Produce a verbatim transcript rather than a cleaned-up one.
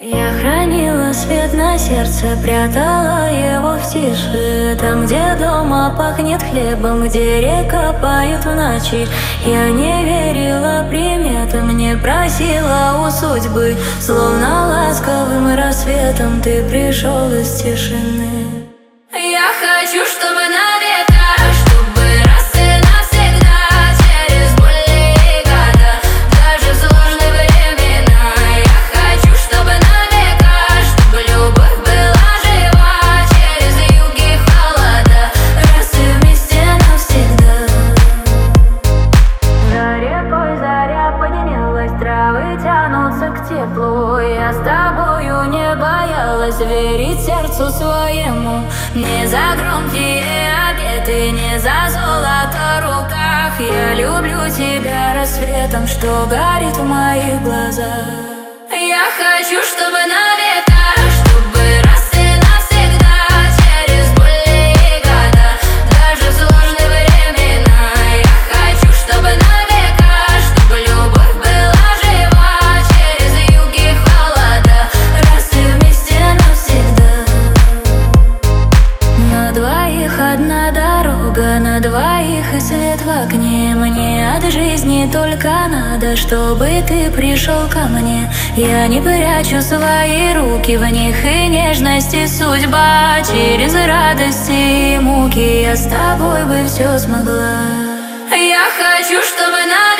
Я хранила свет на сердце, прятала его в тиши. Там, где дома пахнет хлебом, где река поет в ночи. Я не верила приметам, не просила у судьбы. Словно ласковым рассветом ты пришел из тишины. Я хочу, чтобы навек, чтобы раз и навсегда, через боль и года, даже в сложные времена. Я хочу, чтобы навек, чтобы любовь была жива, через юги холода, раз и вместе навсегда. За рекой заря поднялась, травы тянутся к теплу. Я с тобою не боялась верить сердцу своему. Не за громкие обеты, не за золото в руках. Я люблю тебя рассветом, что горит в моих глазах. Я хочу, чтобы навек, чтобы раз и навсегда, через боль и года, даже в сложные времена. Я хочу, чтобы навек, чтобы любовь была жива, через юги холода, раз и вместе навсегда. На двоих одна дорога, на двоих и свет в окне. Мне от жизни только надо, чтобы ты пришел ко мне. Я не прячу свои руки, в них и нежность, и судьба. Через радости и муки я с тобой бы все смогла. Я хочу, чтобы на